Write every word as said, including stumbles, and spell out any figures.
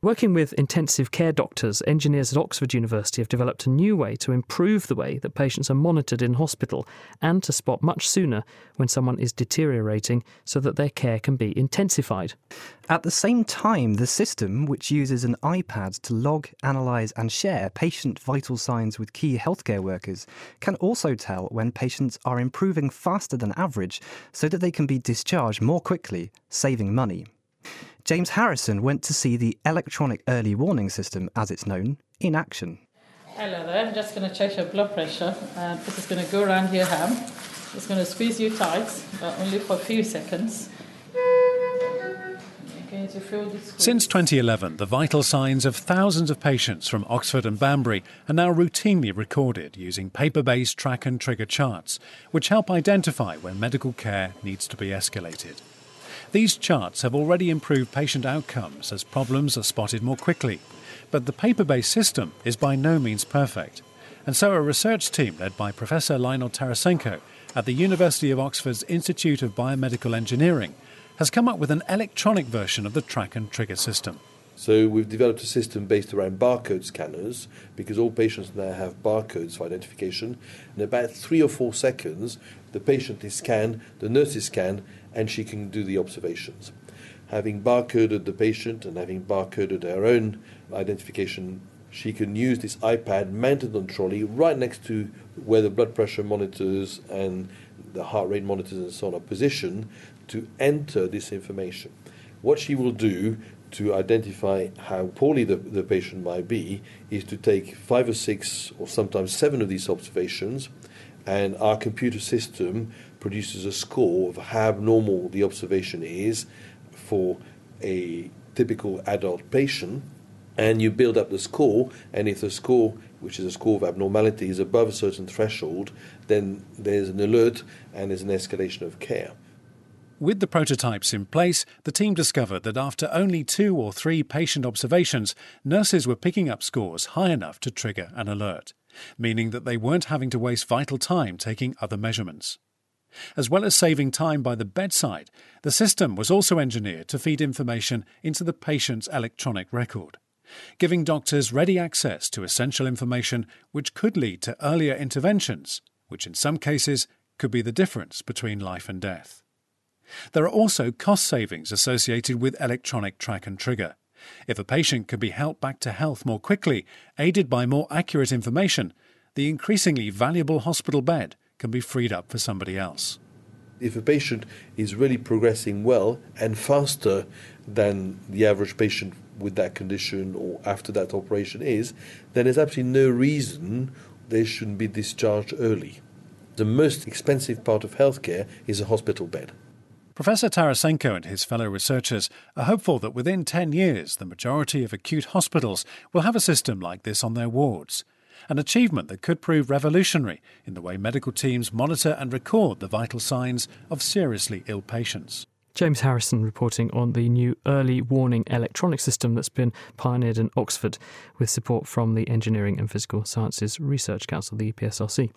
Working with intensive care doctors, engineers at Oxford University have developed a new way to improve the way that patients are monitored in hospital and to spot much sooner when someone is deteriorating so that their care can be intensified. At the same time, the system, which uses an iPad to log, analyse and share patient vital signs with key healthcare workers, can also tell when patients are improving faster than average so that they can be discharged more quickly, saving money. James Harrison went to see the electronic early warning system, as it's known, in action. Hello there, I'm just going to check your blood pressure. And this is going to go around your hand. It's going to squeeze you tight, but only for a few seconds. Okay, to feel the squeeze. Since twenty eleven, the vital signs of thousands of patients from Oxford and Banbury are now routinely recorded using paper-based track and trigger charts, which help identify when medical care needs to be escalated. These charts have already improved patient outcomes as problems are spotted more quickly, but the paper-based system is by no means perfect. And so a research team led by Professor Lionel Tarasenko at the University of Oxford's Institute of Biomedical Engineering has come up with an electronic version of the track and trigger system. So we've developed a system based around barcode scanners, because all patients now have barcodes for identification. In about three or four seconds, the patient is scanned, the nurse is scanned, and she can do the observations. Having barcoded the patient and having barcoded her own identification, she can use this iPad mounted on trolley right next to where the blood pressure monitors and the heart rate monitors and so on are positioned to enter this information. What she will do to identify how poorly the, the patient might be is to take five or six or sometimes seven of these observations, and our computer system produces a score of how abnormal the observation is for a typical adult patient, and you build up the score, and if the score, which is a score of abnormality, is above a certain threshold, then there's an alert and there's an escalation of care. With the prototypes in place, the team discovered that after only two or three patient observations, nurses were picking up scores high enough to trigger an alert, meaning that they weren't having to waste vital time taking other measurements. As well as saving time by the bedside, the system was also engineered to feed information into the patient's electronic record, giving doctors ready access to essential information which could lead to earlier interventions, which in some cases could be the difference between life and death. There are also cost savings associated with electronic track and trigger. If a patient can be helped back to health more quickly, aided by more accurate information, the increasingly valuable hospital bed can be freed up for somebody else. If a patient is really progressing well and faster than the average patient with that condition or after that operation is, then there's absolutely no reason they shouldn't be discharged early. The most expensive part of healthcare is a hospital bed. Professor Tarasenko and his fellow researchers are hopeful that within ten years the majority of acute hospitals will have a system like this on their wards, an achievement that could prove revolutionary in the way medical teams monitor and record the vital signs of seriously ill patients. James Harrison reporting on the new early warning electronic system that's been pioneered in Oxford with support from the Engineering and Physical Sciences Research Council, the E P S R C.